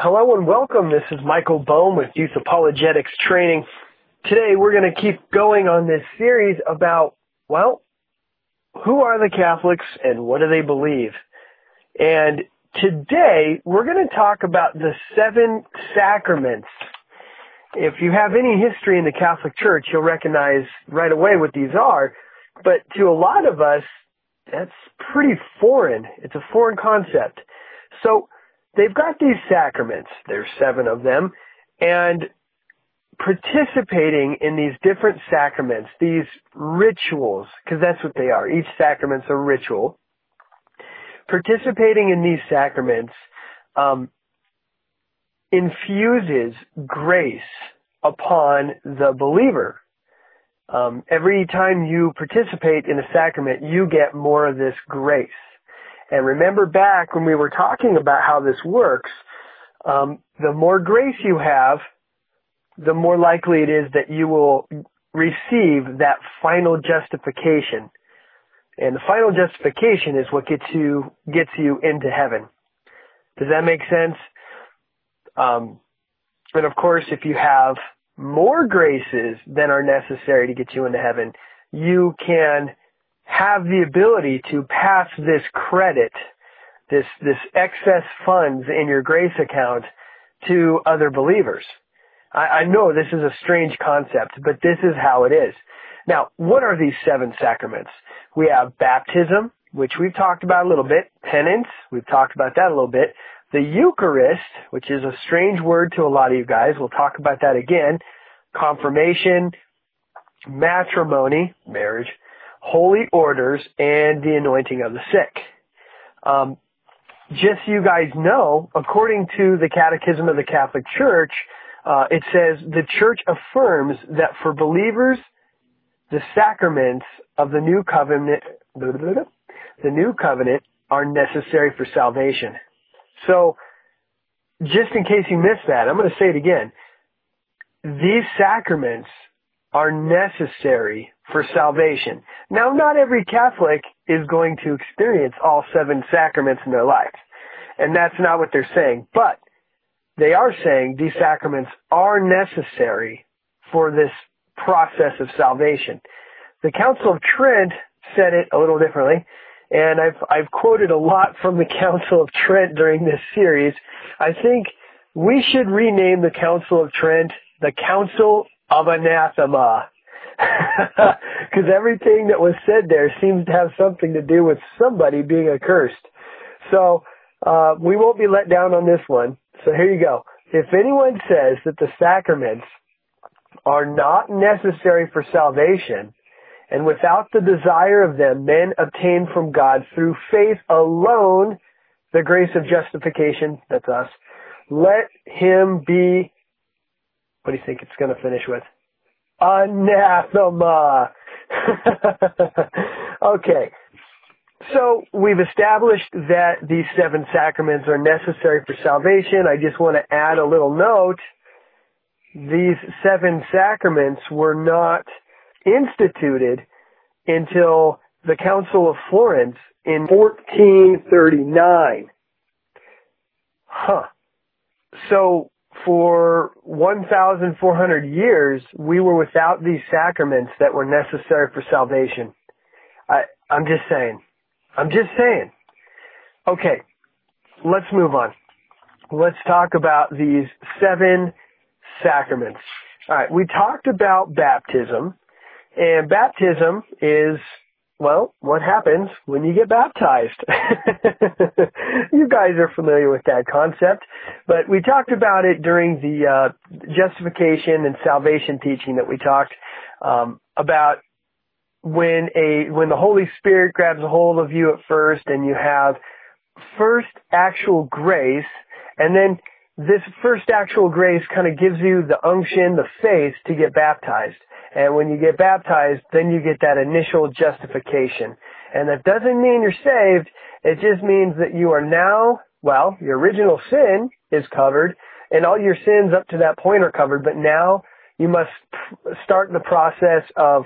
Hello and welcome. This is Michael Bohm with Youth Apologetics Training. Today we're going to keep going on this series about, who are the Catholics and what do they believe? And today we're going to talk about the 7 sacraments. If you have any history in the Catholic Church, you'll recognize right away what these are. But to a lot of us, that's pretty foreign. It's a foreign concept. So they've got these sacraments. There's 7 of them. And participating in these different sacraments, these rituals, because that's what they are. Each sacrament's a ritual. Participating in these sacraments infuses grace upon the believer. Every time you participate in a sacrament, you get more of this grace. And remember back when we were talking about how this works, the more grace you have, the more likely it is that you will receive that final justification. And the final justification is what gets you into heaven. Does that make sense? And of course, if you have more graces than are necessary to get you into heaven, you can have the ability to pass this credit, this excess funds in your grace account to other believers. I know this is a strange concept, but this is how it is. Now, what are these 7 sacraments? We have baptism, which we've talked about a little bit. Penance, we've talked about that a little bit. The Eucharist, which is a strange word to a lot of you guys. We'll talk about that again. Confirmation, matrimony, marriage, holy orders, and the anointing of the sick. Just so you guys know, according to the Catechism of the Catholic Church, it says the Church affirms that for believers, the sacraments of the new covenant are necessary for salvation. So, just in case you missed that, I'm going to say it again. These sacraments are necessary for salvation. Now, not every Catholic is going to experience all 7 sacraments in their life. And that's not what they're saying. But they are saying these sacraments are necessary for this process of salvation. The Council of Trent said it a little differently. And I've quoted a lot from the Council of Trent during this series. I think we should rename the Council of Trent the Council of Anathema. Because everything that was said there seems to have something to do with somebody being accursed. So we won't be let down on this one. So here you go. If anyone says that the sacraments are not necessary for salvation, and without the desire of them, men obtain from God through faith alone the grace of justification, that's us, let him be, what do you think it's going to finish with? Anathema. Okay. So we've established that these 7 sacraments are necessary for salvation. I just want to add a little note. These 7 sacraments were not instituted until the Council of Florence in 1439. So for 1,400 years, we were without these sacraments that were necessary for salvation. I'm just saying. Okay, let's move on. Let's talk about these 7 sacraments. All right, we talked about baptism, and baptism is, what happens when you get baptized. You guys are familiar with that concept, but we talked about it during the justification and salvation teaching that we talked about when the Holy Spirit grabs a hold of you at first, and you have first actual grace, and then this first actual grace kind of gives you the unction, the faith to get baptized. And when you get baptized, then you get that initial justification. And that doesn't mean you're saved. It just means that you are now, your original sin is covered, and all your sins up to that point are covered, but now you must start the process of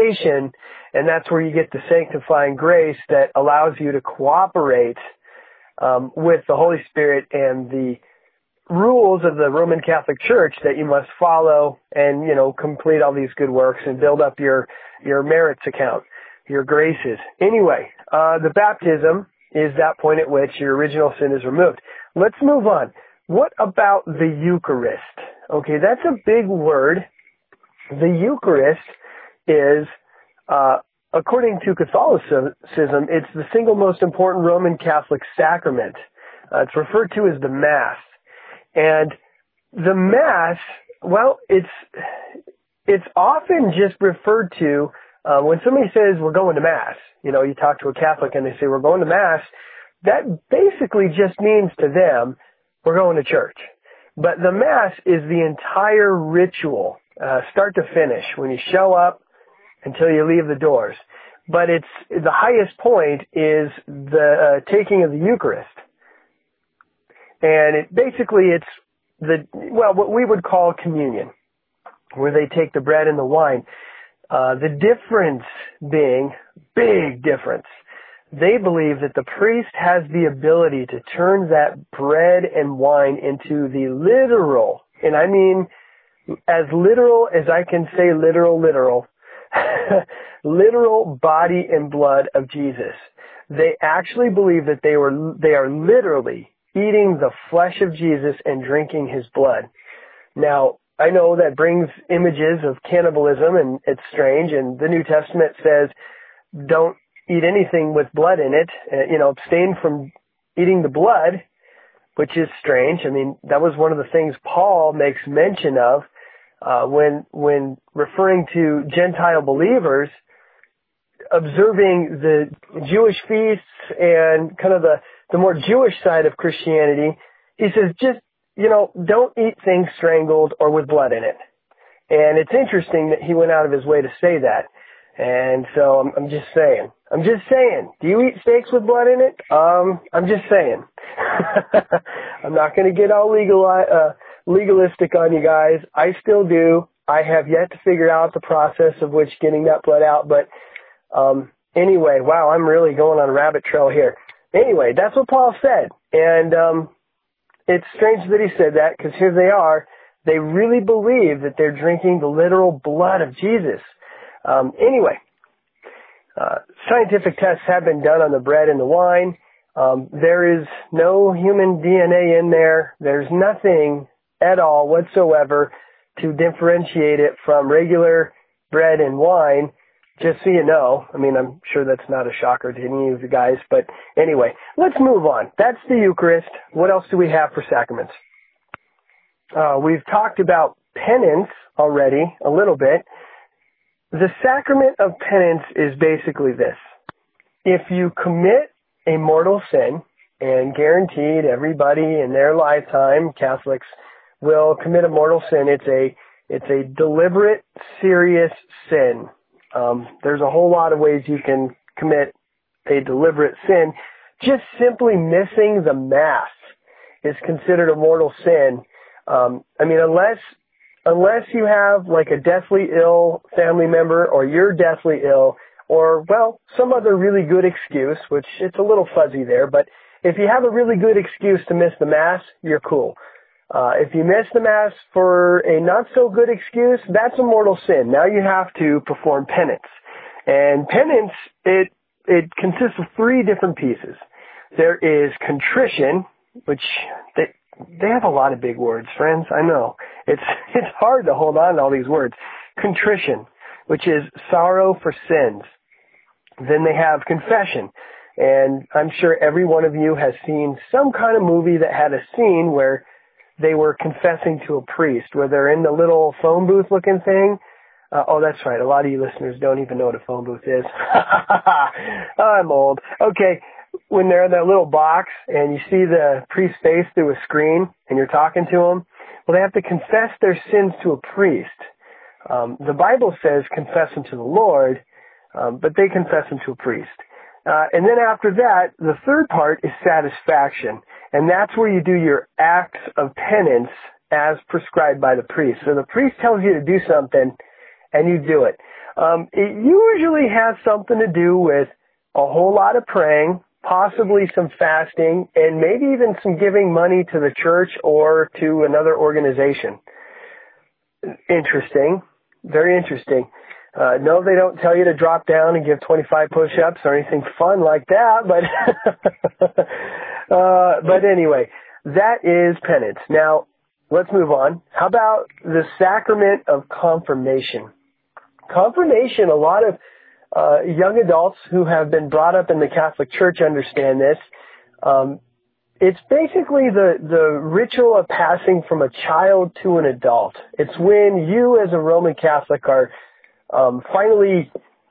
sanctification, and that's where you get the sanctifying grace that allows you to cooperate with the Holy Spirit and the rules of the Roman Catholic Church that you must follow and, complete all these good works and build up your merits account, your graces. Anyway, the baptism is that point at which your original sin is removed. Let's move on. What about the Eucharist? Okay, that's a big word. The Eucharist is, according to Catholicism, it's the single most important Roman Catholic sacrament. It's referred to as the Mass. And the Mass, well, it's often just referred to, when somebody says we're going to Mass, you talk to a Catholic and they say we're going to Mass, that basically just means to them we're going to church. But the Mass is the entire ritual, start to finish, when you show up until you leave the doors. But the highest point is the taking of the Eucharist. And it's what we would call communion, where they take the bread and the wine. The difference being, big difference, they believe that the priest has the ability to turn that bread and wine into the literal, and I mean as literal as I can say literal, literal body and blood of Jesus. They actually believe that they are literally eating the flesh of Jesus and drinking his blood. Now, I know that brings images of cannibalism, and it's strange, and the New Testament says don't eat anything with blood in it, abstain from eating the blood, which is strange. I mean, that was one of the things Paul makes mention of when referring to Gentile believers observing the Jewish feasts and kind of the more Jewish side of Christianity. He says, just, don't eat things strangled or with blood in it. And it's interesting that he went out of his way to say that. And so I'm just saying. Do you eat steaks with blood in it? I'm just saying. I'm not going to get all legalistic on you guys. I still do. I have yet to figure out the process of which getting that blood out. But anyway, wow, I'm really going on a rabbit trail here. Anyway, that's what Paul said. And it's strange that he said that, because here they are. They really believe that they're drinking the literal blood of Jesus. Anyway, scientific tests have been done on the bread and the wine. There is no human DNA in there. There's nothing at all whatsoever to differentiate it from regular bread and wine. Just so you know, I mean, I'm sure that's not a shocker to any of you guys, but anyway, let's move on. That's the Eucharist. What else do we have for sacraments? We've talked about penance already a little bit. The sacrament of penance is basically this. If you commit a mortal sin, and guaranteed everybody in their lifetime, Catholics, will commit a mortal sin, it's a deliberate, serious sin. There's a whole lot of ways you can commit a deliberate sin. Just simply missing the Mass is considered a mortal sin. I mean, unless you have like a deathly ill family member, or you're deathly ill, or, well, some other really good excuse, which it's a little fuzzy there, but if you have a really good excuse to miss the Mass, you're cool. If you miss the Mass for a not so good excuse, that's a mortal sin. Now you have to perform penance. And penance, it consists of three different pieces. There is contrition, which they have a lot of big words, friends. I know. It's hard to hold on to all these words. Contrition, which is sorrow for sins. Then they have confession. And I'm sure every one of you has seen some kind of movie that had a scene where they were confessing to a priest, where they're in the little phone booth looking thing. Oh, that's right. A lot of you listeners don't even know what a phone booth is. I'm old. Okay. When they're in that little box and you see the priest's face through a screen and you're talking to them, well, they have to confess their sins to a priest. The Bible says confess them to the Lord, but they confess them to a priest. And then after that, the third part is satisfaction. And that's where you do your acts of penance as prescribed by the priest. So the priest tells you to do something, and you do it. It usually has something to do with a whole lot of praying, possibly some fasting, and maybe even some giving money to the church or to another organization. Interesting. Very interesting. No, they don't tell you to drop down and give 25 push-ups or anything fun like that, but anyway, that is penance. Now, let's move on. How about the sacrament of confirmation? Confirmation, a lot of young adults who have been brought up in the Catholic Church understand this. It's basically the ritual of passing from a child to an adult. It's when you as a Roman Catholic are finally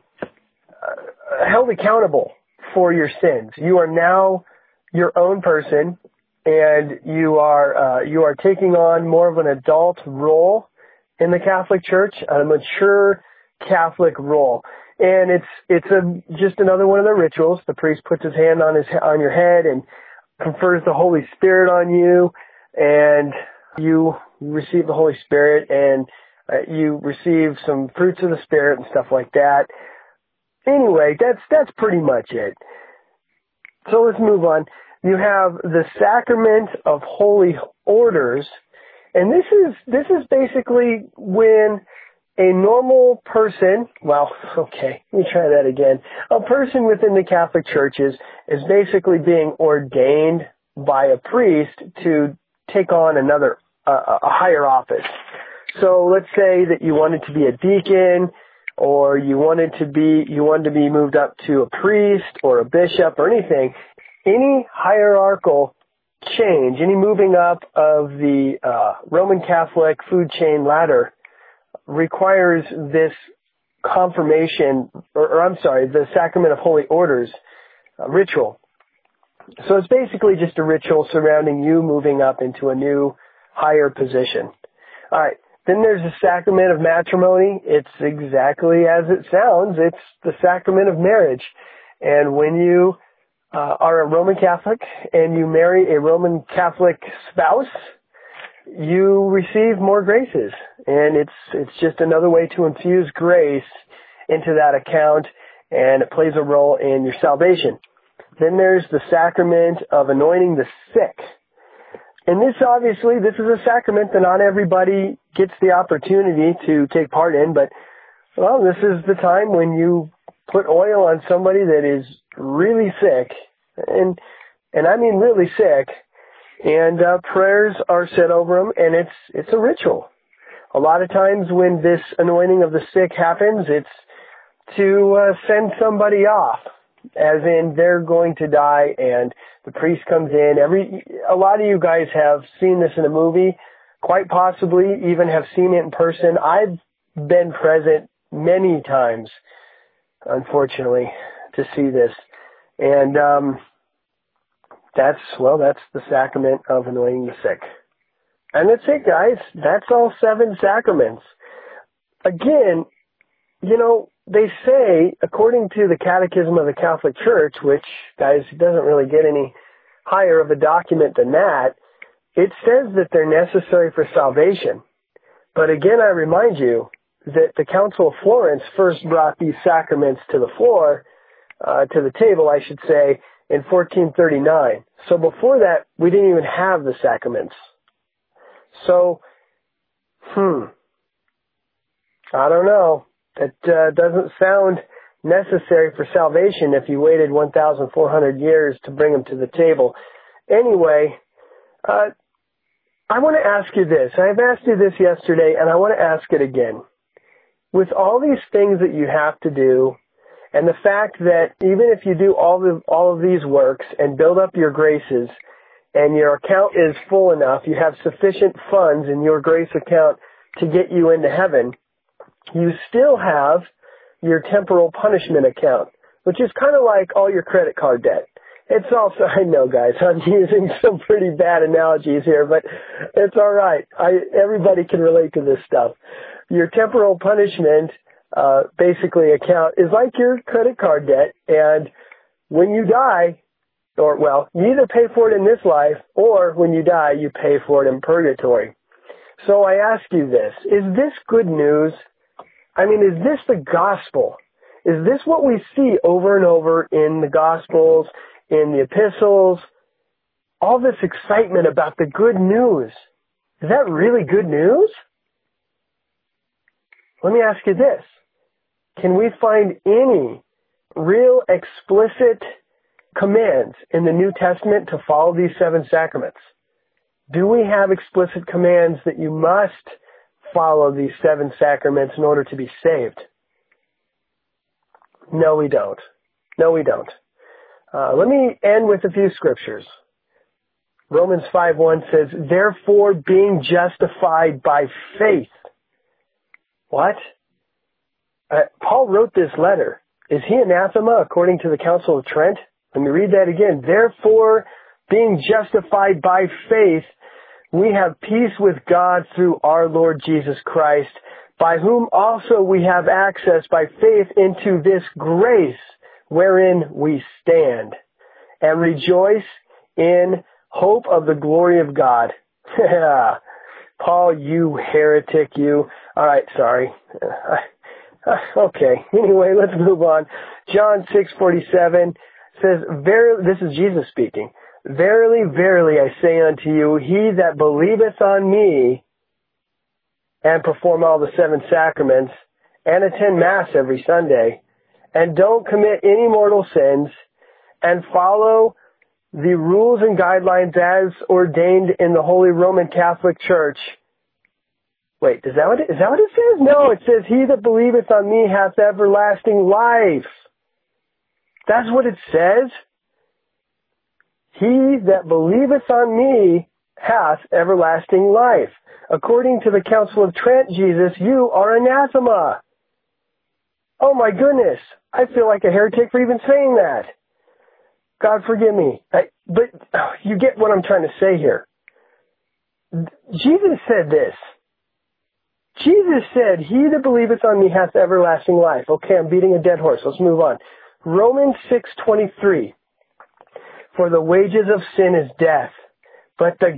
held accountable for your sins. You are now your own person, and you are taking on more of an adult role in the Catholic Church, a mature Catholic role. And it's just another one of the rituals. The priest puts his hand on your head and confers the Holy Spirit on you, and you receive the Holy Spirit, and you receive some fruits of the Spirit and stuff like that. Anyway, that's pretty much it. So let's move on. You have the sacrament of holy orders, and this is basically when a normal person, well, okay, let me try that again. A person within the Catholic Church is basically being ordained by a priest to take on a higher office. So let's say that you wanted to be a deacon, or you wanted to be moved up to a priest or a bishop or anything. Any hierarchical change, any moving up of the Roman Catholic food chain ladder requires this confirmation, the sacrament of holy orders ritual. So it's basically just a ritual surrounding you moving up into a new higher position. All right. Then there's the sacrament of matrimony. It's exactly as it sounds. It's the sacrament of marriage. And when you are a Roman Catholic and you marry a Roman Catholic spouse, you receive more graces. And it's just another way to infuse grace into that account, and it plays a role in your salvation. Then there's the sacrament of anointing the sick. And this is a sacrament that not everybody gets the opportunity to take part in, but, well, this is the time when you put oil on somebody that is really sick, and I mean really sick, and prayers are said over them, and it's a ritual. A lot of times when this anointing of the sick happens, it's to send somebody off, as in they're going to die, and the priest comes in. A lot of you guys have seen this in a movie, quite possibly even have seen it in person. I've been present many times, unfortunately, to see this. And that's the sacrament of anointing the sick. And that's it, guys. That's all 7 sacraments. Again, they say, according to the Catechism of the Catholic Church, which, guys, doesn't really get any higher of a document than that, it says that they're necessary for salvation. But again, I remind you that the Council of Florence first brought these sacraments to the table, I should say, in 1439. So before that, we didn't even have the sacraments. So, I don't know. It doesn't sound necessary for salvation if you waited 1,400 years to bring them to the table. Anyway, I want to ask you this. I've asked you this yesterday, and I want to ask it again. With all these things that you have to do, and the fact that even if you do all of these works and build up your graces, and your account is full enough, you have sufficient funds in your grace account to get you into heaven, you still have your temporal punishment account, which is kind of like all your credit card debt. It's also, I know, guys, I'm using some pretty bad analogies here, but it's all right. Everybody can relate to this stuff. Your temporal punishment, basically account is like your credit card debt, and when you die, you either pay for it in this life, or when you die, you pay for it in purgatory. So I ask you this, is this good news? I mean, is this the gospel? Is this what we see over and over in the Gospels, in the epistles, all this excitement about the good news. Is that really good news? Let me ask you this. Can we find any real explicit commands in the New Testament to follow these 7 sacraments? Do we have explicit commands that you must follow these 7 sacraments in order to be saved? No, we don't. No, we don't. Let me end with a few scriptures. Romans 5:1 says, therefore being justified by faith. What? Paul wrote this letter. Is he anathema according to the Council of Trent? Let me read that again. Therefore, being justified by faith, we have peace with God through our Lord Jesus Christ, by whom also we have access by faith into this grace wherein we stand, and rejoice in hope of the glory of God. Paul, you heretic, you. All right, sorry. Okay, anyway, let's move on. John 6:47 says, this is Jesus speaking, verily, verily, I say unto you, he that believeth on me and perform all the 7 sacraments and attend Mass every Sunday and don't commit any mortal sins and follow the rules and guidelines as ordained in the Holy Roman Catholic Church. Wait, is that what it says? No, it says, he that believeth on me hath everlasting life. That's what it says. He that believeth on me hath everlasting life. According to the Council of Trent, Jesus, you are anathema. Oh my goodness. I feel like a heretic for even saying that. God forgive me. But you get what I'm trying to say here. Jesus said this. Jesus said, he that believeth on me hath everlasting life. Okay, I'm beating a dead horse. Let's move on. Romans 6:23. For the wages of sin is death, but the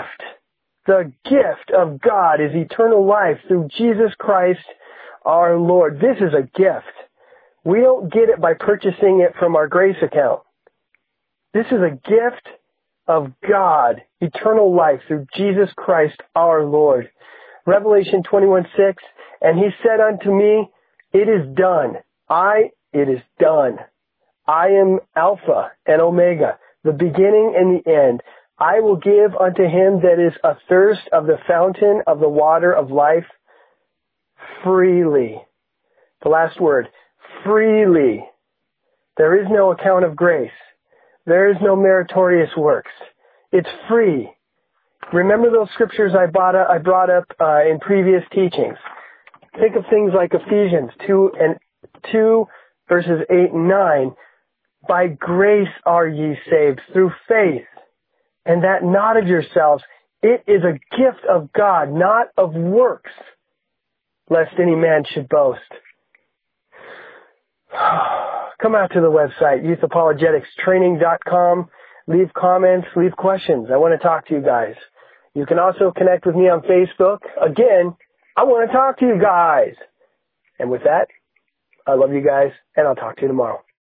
gift of God is eternal life through Jesus Christ our Lord. This is a gift. We don't get it by purchasing it from our grace account. This is a gift of God, eternal life through Jesus Christ our Lord. Revelation 21:6, and he said unto me, it is done. It is done. I am Alpha and Omega, the beginning and the end. I will give unto him that is athirst of the fountain of the water of life freely. The last word, freely. There is no account of grace. There is no meritorious works. It's free. Remember those scriptures I brought up in previous teachings. Think of things like Ephesians 2 verses 8 and 9. By grace are ye saved through faith, and that not of yourselves. It is a gift of God, not of works, lest any man should boast. Come out to the website, youthapologeticstraining.com. Leave comments, leave questions. I want to talk to you guys. You can also connect with me on Facebook. Again, I want to talk to you guys. And with that, I love you guys, and I'll talk to you tomorrow.